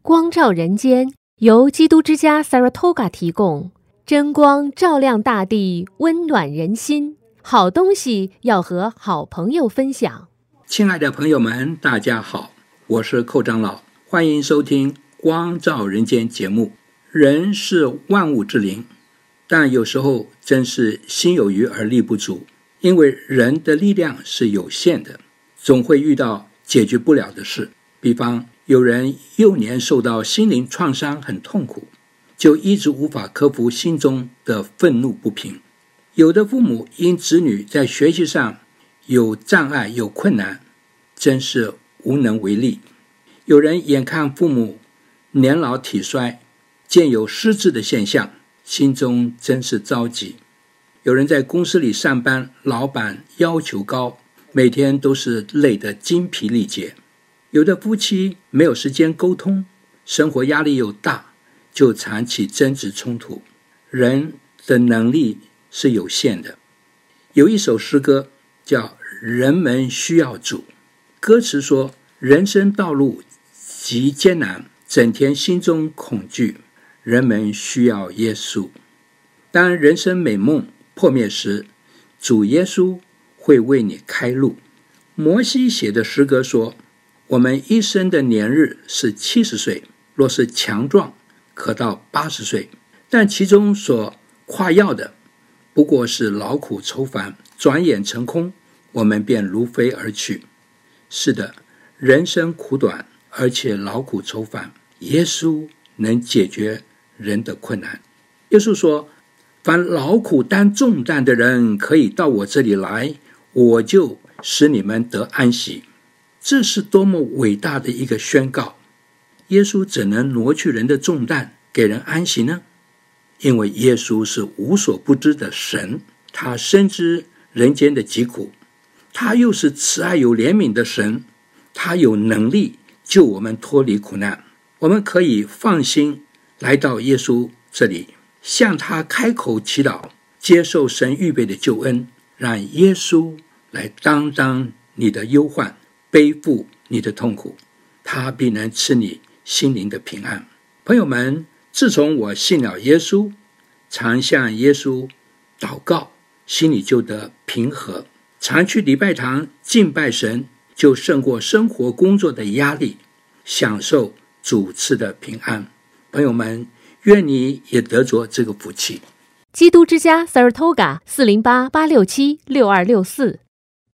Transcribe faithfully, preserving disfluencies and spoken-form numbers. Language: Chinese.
光照人间由基督之家 Saratoga 提供，真光照亮大地，温暖人心。好东西要和好朋友分享。 亲爱的朋友们，大家好，我是寇长老，欢迎收听光照人间节目。人是万物之灵，但有时候真是心有余而力不足，因为人的力量是有限的，总会遇到解决不了的事。比方有人幼年受到心灵创伤，很痛苦，就一直无法克服心中的愤怒不平。有的父母因子女在学习上有障碍有困难，真是无能为力。有人眼看父母年老体衰，见有失智的现象，心中真是着急。有人在公司里上班，老板要求高，每天都是累得精疲力竭。有的夫妻没有时间沟通，生活压力又大，就常起争执冲突。人的能力是有限的。有一首诗歌叫《人们需要主》，歌词说，人生道路极艰难，整天心中恐惧，人们需要耶稣。当人生美梦破灭时，主耶稣会为你开路。摩西写的诗歌说，我们一生的年日是七十岁，若是强壮，可到八十岁，但其中所夸耀的不过是劳苦愁烦，转眼成空，我们便如飞而去。是的，人生苦短，而且劳苦愁烦，耶稣能解决人的困难。耶稣说，凡劳苦担重担的人，可以到我这里来，我就使你们得安息。这是多么伟大的一个宣告！耶稣怎能挪去人的重担，给人安息呢？因为耶稣是无所不知的神，他深知人间的疾苦，他又是慈爱有怜悯的神，他有能力救我们脱离苦难。我们可以放心来到耶稣这里，向他开口祈祷，接受神预备的救恩，让耶稣来担当你的忧患，背负你的痛苦，他必能赐你心灵的平安。朋友们，自从我信了耶稣，常向耶稣祷告，心里就得平和，常去礼拜堂敬拜神，就胜过生活工作的压力，享受主赐的平安。朋友们，愿你也得着这个福气。 基督之家 Saratoga 四零八八六七六二六四